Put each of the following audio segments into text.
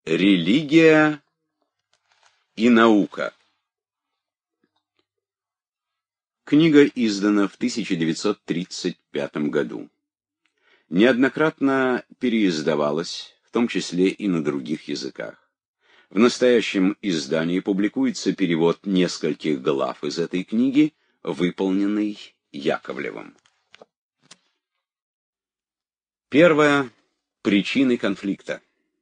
Религия и наука. Книга издана в 1935 году. Неоднократно переиздавалась, в том числе и на других языках. В настоящем издании публикуется перевод нескольких глав из этой книги, выполненный Яковлевым. Первое. Причины конфликта.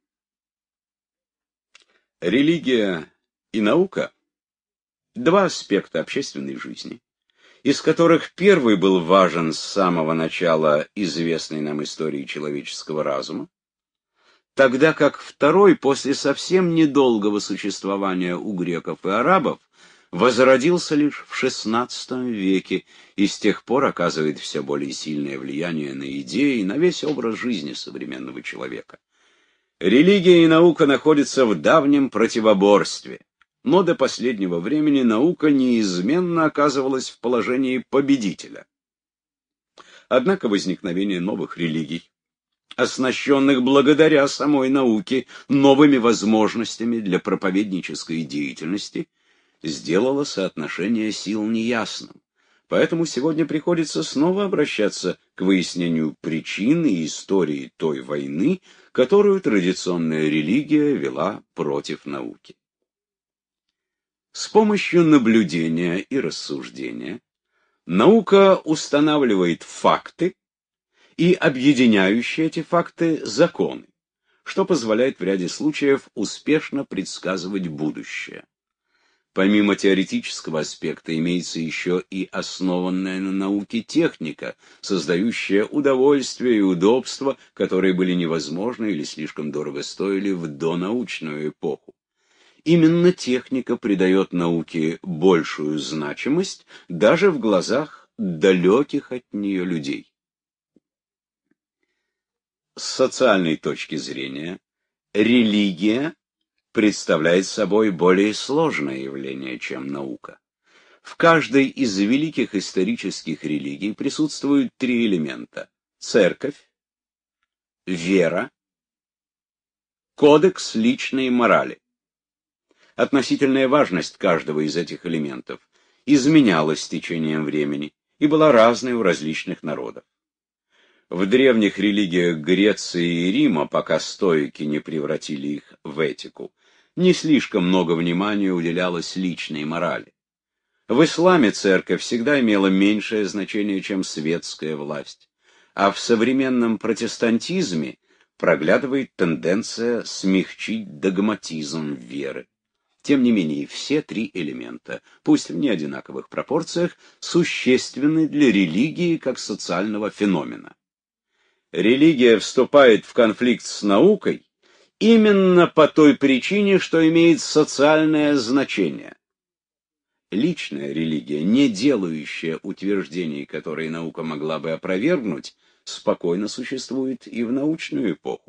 Религия и наука – два аспекта общественной жизни, из которых первый был важен с самого начала известной нам истории человеческого разума, тогда как второй, после совсем недолгого существования у греков и арабов, возродился лишь в XVI веке и с тех пор оказывает все более сильное влияние на идеи и на весь образ жизни современного человека. Религия и наука находятся в давнем противоборстве, но до последнего времени наука неизменно оказывалась в положении победителя. Однако возникновение новых религий, оснащенных благодаря самой науке новыми возможностями для проповеднической деятельности, сделало соотношение сил неясным. Поэтому сегодня приходится снова обращаться к выяснению причин и истории той войны, которую традиционная религия вела против науки. С помощью наблюдения и рассуждения наука устанавливает факты и объединяющие эти факты законы, что позволяет в ряде случаев успешно предсказывать будущее. Помимо теоретического аспекта имеется еще и основанная на науке техника, создающая удовольствие и удобства, которые были невозможны или слишком дорого стоили в донаучную эпоху. Именно техника придает науке большую значимость даже в глазах далеких от нее людей. С социальной точки зрения религия представляет собой более сложное явление, чем наука. В каждой из великих исторических религий присутствуют три элемента: церковь, вера, кодекс личной морали. Относительная важность каждого из этих элементов изменялась с течением времени и была разной у различных народов. В древних религиях Греции и Рима, пока стоики не превратили их в этику, не слишком много внимания уделялось личной морали. В исламе церковь всегда имела меньшее значение, чем светская власть, а в современном протестантизме проглядывает тенденция смягчить догматизм веры. Тем не менее, все три элемента, пусть в неодинаковых пропорциях, существенны для религии как социального феномена. Религия вступает в конфликт с наукой именно по той причине, что имеет социальное значение. Личная религия, не делающая утверждений, которые наука могла бы опровергнуть, спокойно существует и в научную эпоху.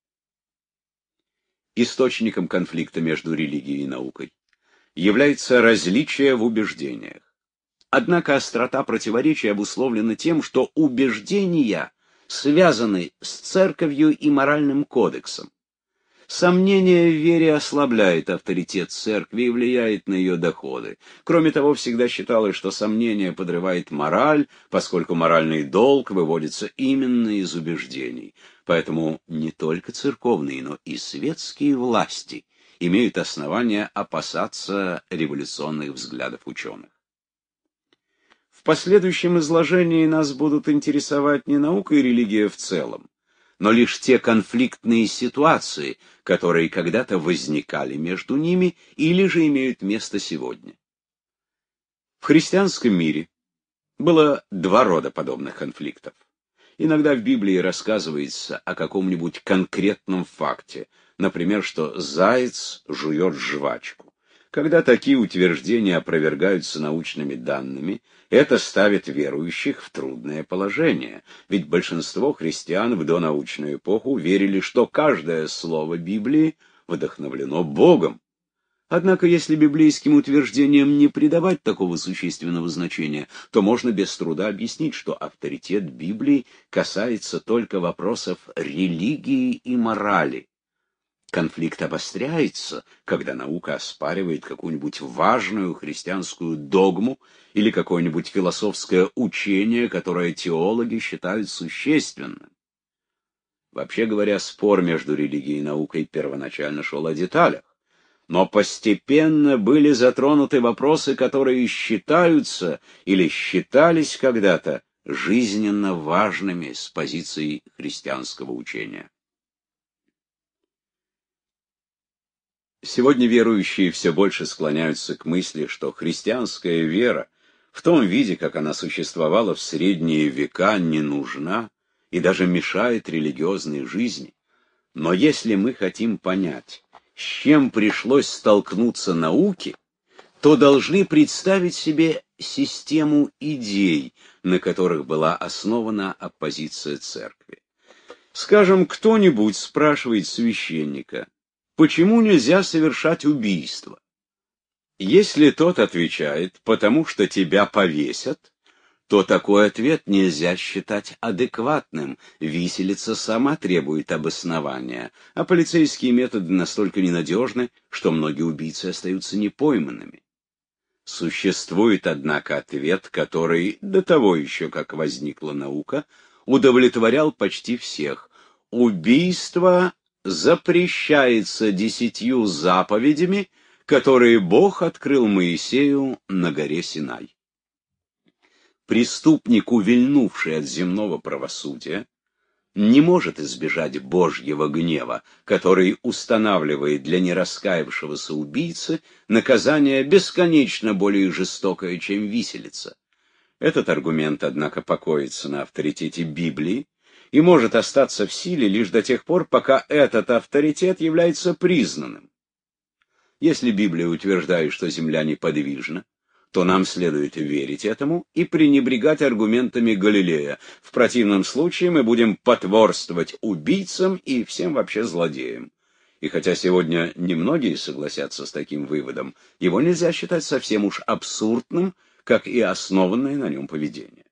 Источником конфликта между религией и наукой является различие в убеждениях. Однако острота противоречия обусловлена тем, что убеждения связаны с церковью и моральным кодексом. Сомнение в вере ослабляет авторитет церкви и влияет на ее доходы. Кроме того, всегда считалось, что сомнение подрывает мораль, поскольку моральный долг выводится именно из убеждений. Поэтому не только церковные, но и светские власти имеют основания опасаться революционных взглядов ученых. В последующем изложении нас будут интересовать не наука и религия в целом, но лишь те конфликтные ситуации, которые когда-то возникали между ними или же имеют место сегодня. В христианском мире было два рода подобных конфликтов. Иногда в Библии рассказывается о каком-нибудь конкретном факте, например, что заяц жует жвачку. Когда такие утверждения опровергаются научными данными, это ставит верующих в трудное положение, ведь большинство христиан в донаучную эпоху верили, что каждое слово Библии вдохновлено Богом. Однако, если библейским утверждениям не придавать такого существенного значения, то можно без труда объяснить, что авторитет Библии касается только вопросов религии и морали. Конфликт обостряется, когда наука оспаривает какую-нибудь важную христианскую догму или какое-нибудь философское учение, которое теологи считают существенным. Вообще говоря, спор между религией и наукой первоначально шел о деталях, но постепенно были затронуты вопросы, которые считаются или считались когда-то жизненно важными с позиции христианского учения. Сегодня верующие все больше склоняются к мысли, что христианская вера в том виде, как она существовала в средние века, не нужна и даже мешает религиозной жизни. Но если мы хотим понять, с чем пришлось столкнуться науке, то должны представить себе систему идей, на которых была основана оппозиция церкви. Скажем, кто-нибудь спрашивает священника, почему нельзя совершать убийство? Если тот отвечает, потому что тебя повесят, то такой ответ нельзя считать адекватным. Виселица сама требует обоснования, а полицейские методы настолько ненадежны, что многие убийцы остаются непойманными. Существует, однако, ответ, который, до того еще, как возникла наука, удовлетворял почти всех. Убийство запрещается 10 заповедями, которые Бог открыл Моисею на горе Синай. Преступник, увильнувший от земного правосудия, не может избежать Божьего гнева, который устанавливает для нераскаявшегося убийцы наказание бесконечно более жестокое, чем виселица. Этот аргумент, однако, покоится на авторитете Библии и может остаться в силе лишь до тех пор, пока этот авторитет является признанным. Если Библия утверждает, что Земля неподвижна, то нам следует верить этому и пренебрегать аргументами Галилея. В противном случае мы будем потворствовать убийцам и всем вообще злодеям. И хотя сегодня немногие согласятся с таким выводом, его нельзя считать совсем уж абсурдным, как и основанное на нем поведение.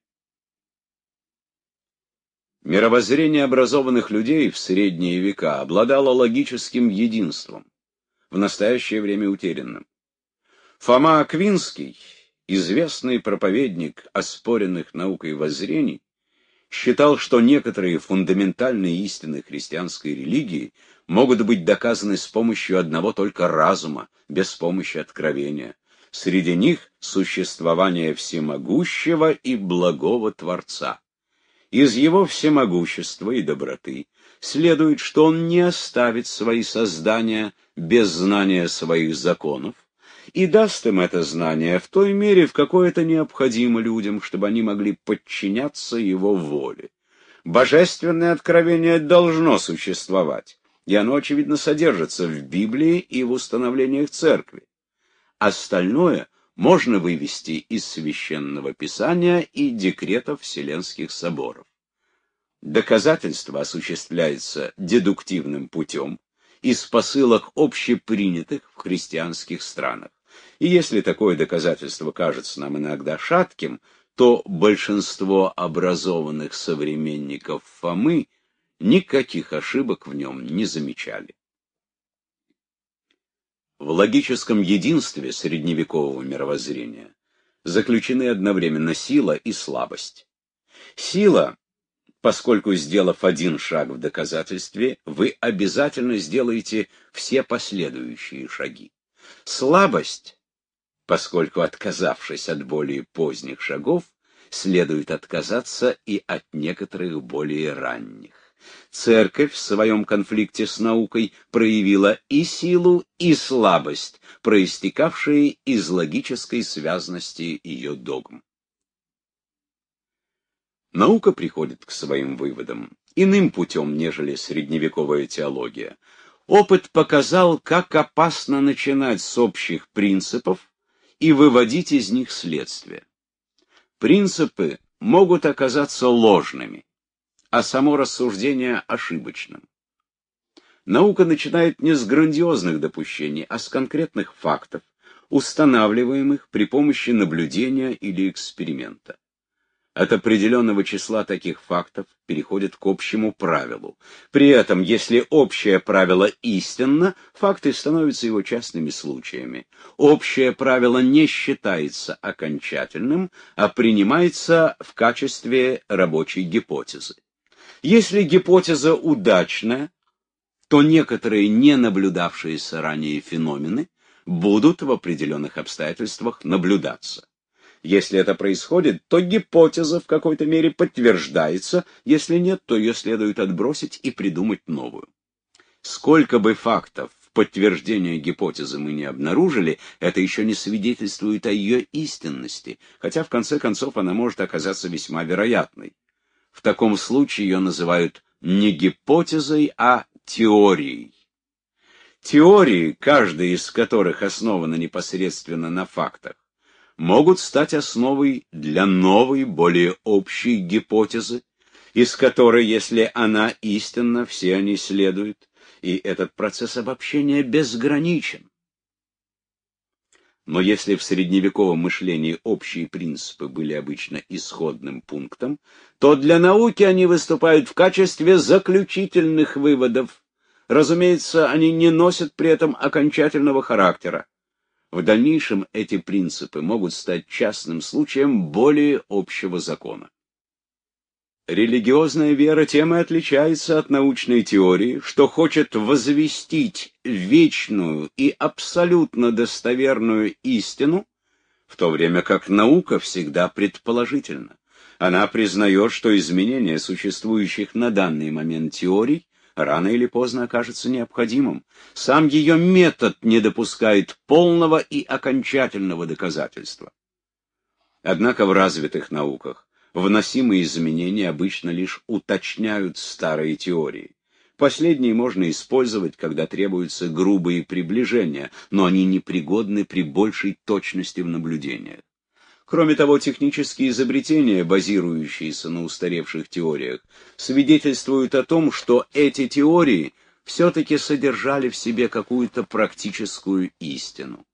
Мировоззрение образованных людей в средние века обладало логическим единством, в настоящее время утерянным. Фома Аквинский, известный проповедник оспоренных наукой воззрений, считал, что некоторые фундаментальные истины христианской религии могут быть доказаны с помощью одного только разума, без помощи откровения. Среди них существование всемогущего и благого Творца. Из его всемогущества и доброты следует, что он не оставит свои создания без знания своих законов, и даст им это знание в той мере, в какой это необходимо людям, чтобы они могли подчиняться его воле. Божественное откровение должно существовать, и оно, очевидно, содержится в Библии и в установлениях церкви. Остальное можно вывести из Священного Писания и декретов Вселенских соборов. Доказательство осуществляется дедуктивным путем, из посылок общепринятых в христианских странах. И если такое доказательство кажется нам иногда шатким, то большинство образованных современников Фомы никаких ошибок в нем не замечали. В логическом единстве средневекового мировоззрения заключены одновременно сила и слабость. Сила, поскольку, сделав один шаг в доказательстве, вы обязательно сделаете все последующие шаги. Слабость, поскольку, отказавшись от более поздних шагов, следует отказаться и от некоторых более ранних. Церковь в своем конфликте с наукой проявила и силу, и слабость, проистекавшие из логической связности ее догм. Наука приходит к своим выводам иным путем, нежели средневековая теология. Опыт показал, как опасно начинать с общих принципов и выводить из них следствия. Принципы могут оказаться ложными, а само рассуждение ошибочным. Наука начинает не с грандиозных допущений, а с конкретных фактов, устанавливаемых при помощи наблюдения или эксперимента. от определенного числа таких фактов переходит к общему правилу. При этом, если общее правило истинно, факты становятся его частными случаями. Общее правило не считается окончательным, а принимается в качестве рабочей гипотезы. Если гипотеза удачная, то некоторые не наблюдавшиеся ранее феномены будут в определенных обстоятельствах наблюдаться. Если это происходит, то гипотеза в какой-то мере подтверждается, если нет, то ее следует отбросить и придумать новую. Сколько бы фактов в подтверждение гипотезы мы не обнаружили, это еще не свидетельствует о ее истинности, хотя в конце концов она может оказаться весьма вероятной. В таком случае ее называют не гипотезой, а теорией. Теории, каждая из которых основана непосредственно на фактах, могут стать основой для новой, более общей гипотезы, из которой, если она истинна, все они следуют, и этот процесс обобщения безграничен. Но если в средневековом мышлении общие принципы были обычно исходным пунктом, то для науки они выступают в качестве заключительных выводов. Разумеется, они не носят при этом окончательного характера. В дальнейшем эти принципы могут стать частным случаем более общего закона. Религиозная вера тем и отличается от научной теории, что хочет возвестить вечную и абсолютно достоверную истину, в то время как наука всегда предположительна. Она признает, что изменение существующих на данный момент теорий рано или поздно окажется необходимым. Сам ее метод не допускает полного и окончательного доказательства. Однако в развитых науках вносимые изменения обычно лишь уточняют старые теории. Последние можно использовать, когда требуются грубые приближения, но они непригодны при большей точности в наблюдениях. Кроме того, технические изобретения, базирующиеся на устаревших теориях, свидетельствуют о том, что эти теории все-таки содержали в себе какую-то практическую истину.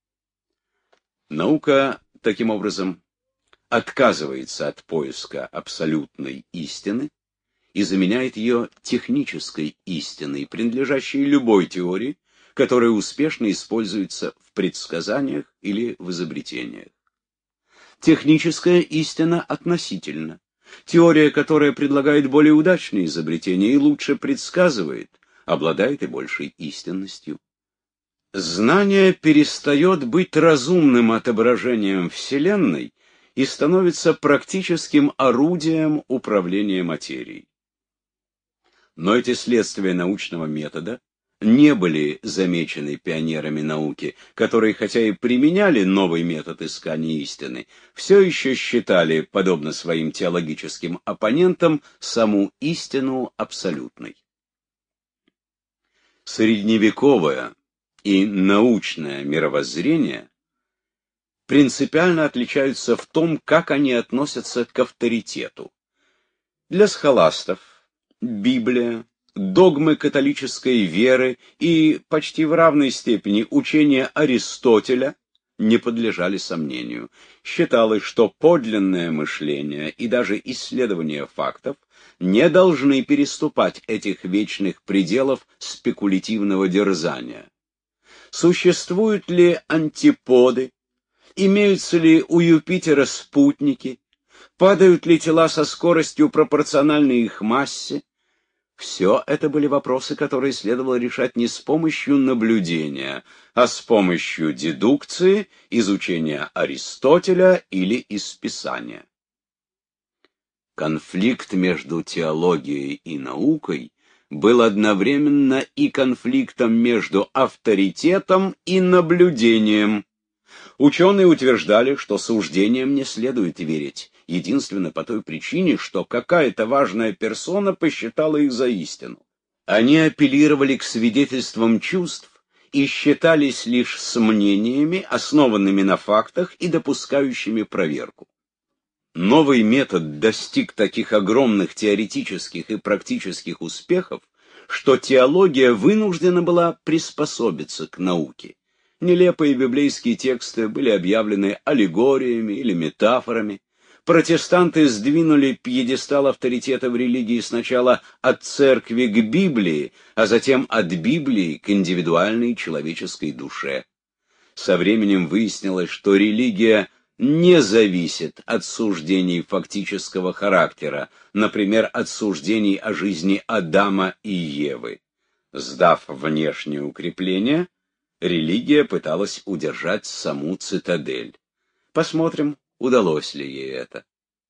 Наука, таким образом, отказывается от поиска абсолютной истины и заменяет ее технической истиной, принадлежащей любой теории, которая успешно используется в предсказаниях или в изобретениях. Техническая истина относительна. Теория, которая предлагает более удачные изобретения и лучше предсказывает, обладает и большей истинностью. Знание перестает быть разумным отображением Вселенной и становится практическим орудием управления материей. Но эти следствия научного метода не были замечены пионерами науки, которые, хотя и применяли новый метод искания истины, все еще считали, подобно своим теологическим оппонентам, саму истину абсолютной. Средневековое и научное мировоззрение принципиально отличаются в том, как они относятся к авторитету. Для схоластов Библия, догмы католической веры и почти в равной степени учения Аристотеля не подлежали сомнению. Считалось, что подлинное мышление и даже исследование фактов не должны переступать этих вечных пределов спекулятивного дерзания. Существуют ли антиподы, имеются ли у Юпитера спутники, падают ли тела со скоростью пропорциональной их массе? Все это были вопросы, которые следовало решать не с помощью наблюдения, а с помощью дедукции, изучения Аристотеля или из Писания. Конфликт между теологией и наукой был одновременно и конфликтом между авторитетом и наблюдением. Ученые утверждали, что суждениям не следует верить, единственно по той причине, что какая-то важная персона посчитала их за истину. Они апеллировали к свидетельствам чувств и считались лишь с мнениями, основанными на фактах и допускающими проверку. Новый метод достиг таких огромных теоретических и практических успехов, что теология вынуждена была приспособиться к науке. Нелепые библейские тексты были объявлены аллегориями или метафорами, Протестанты сдвинули пьедестал авторитета в религии сначала от церкви к Библии, а затем от Библии к индивидуальной человеческой душе. Со временем выяснилось, что религия не зависит от суждений фактического характера, например, от суждений о жизни Адама и Евы. Сдав внешнее укрепление, религия пыталась удержать саму цитадель. Посмотрим, удалось ли ей это.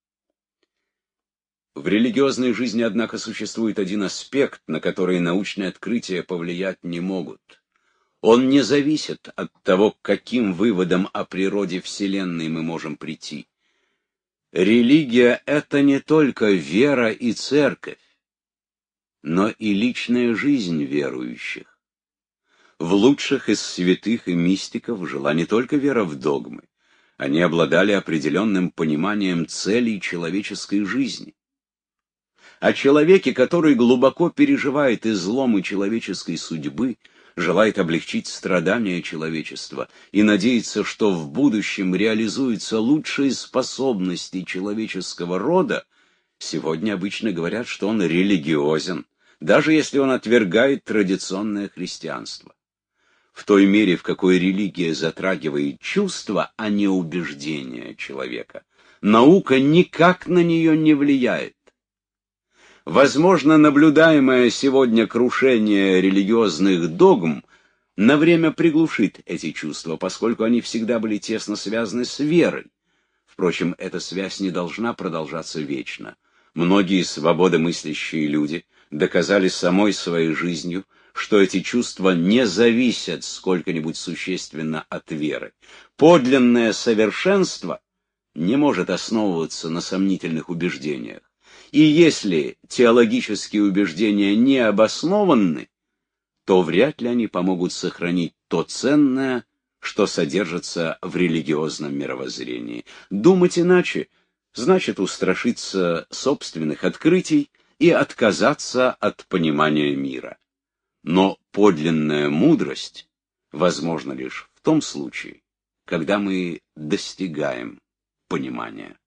В религиозной жизни, однако, существует один аспект, на который научные открытия повлиять не могут. Он не зависит от того, к каким выводам о природе Вселенной мы можем прийти. Религия — это не только вера и церковь, но и личная жизнь верующих. В лучших из святых и мистиков жила не только вера в догмы, они обладали определенным пониманием целей человеческой жизни. О человеке, который глубоко переживает изломы человеческой судьбы, желает облегчить страдания человечества и надеется, что в будущем реализуются лучшие способности человеческого рода, сегодня обычно говорят, что он религиозен, даже если он отвергает традиционное христианство. В той мере, в какой религия затрагивает чувства, а не убеждения человека, наука никак на нее не влияет. Возможно, наблюдаемое сегодня крушение религиозных догм на время приглушит эти чувства, поскольку они всегда были тесно связаны с верой. Впрочем, эта связь не должна продолжаться вечно. Многие свободомыслящие люди доказали самой своей жизнью, что эти чувства не зависят сколько-нибудь существенно от веры. Подлинное совершенство не может основываться на сомнительных убеждениях. И если теологические убеждения не обоснованы, то вряд ли они помогут сохранить то ценное, что содержится в религиозном мировоззрении. Думать иначе значит устрашиться собственных открытий и отказаться от понимания мира. Но подлинная мудрость возможна лишь в том случае, когда мы достигаем понимания.